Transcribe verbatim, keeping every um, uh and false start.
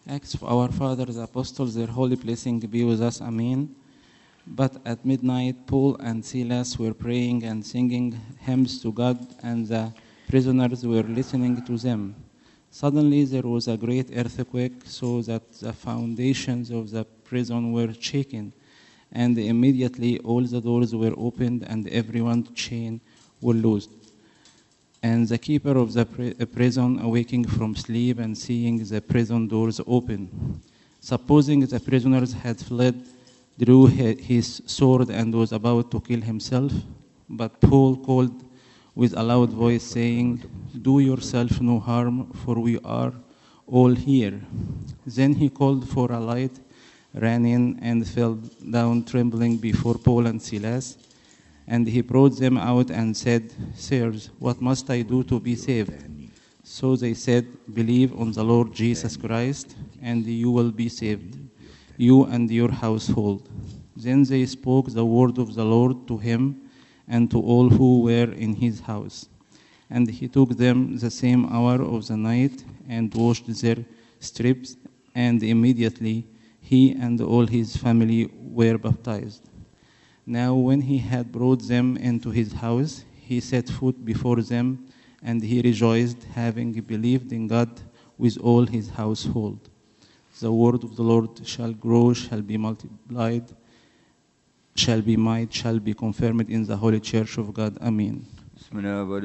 Acts of our fathers, apostles, their holy blessing be with us, Amen. But at midnight, Paul and Silas were praying and singing hymns to God, and the prisoners were listening to them. Suddenly there was a great earthquake, so that the foundations of the prison were shaken, and immediately all the doors were opened and everyone's chains were loosed. And the keeper of the prison, awaking from sleep and seeing the prison doors open, supposing the prisoners had fled, drew his sword and was about to kill himself. But Paul called with a loud voice, saying, "Do yourself no harm, for we are all here." Then he called for a light, ran in, and fell down trembling before Paul and Silas. And he brought them out and said, "Sirs, what must I do to be saved?" So they said, "Believe on the Lord Jesus Christ, and you will be saved, you and your household." Then they spoke the word of the Lord to him and to all who were in his house. And he took them the same hour of the night and washed their strips, and immediately he and all his family were baptized. Now when he had brought them into his house, he set food before them, and he rejoiced, having believed in God with all his household. The word of the Lord shall grow, shall be multiplied, shall be might, shall be confirmed in the holy church of God. Amen.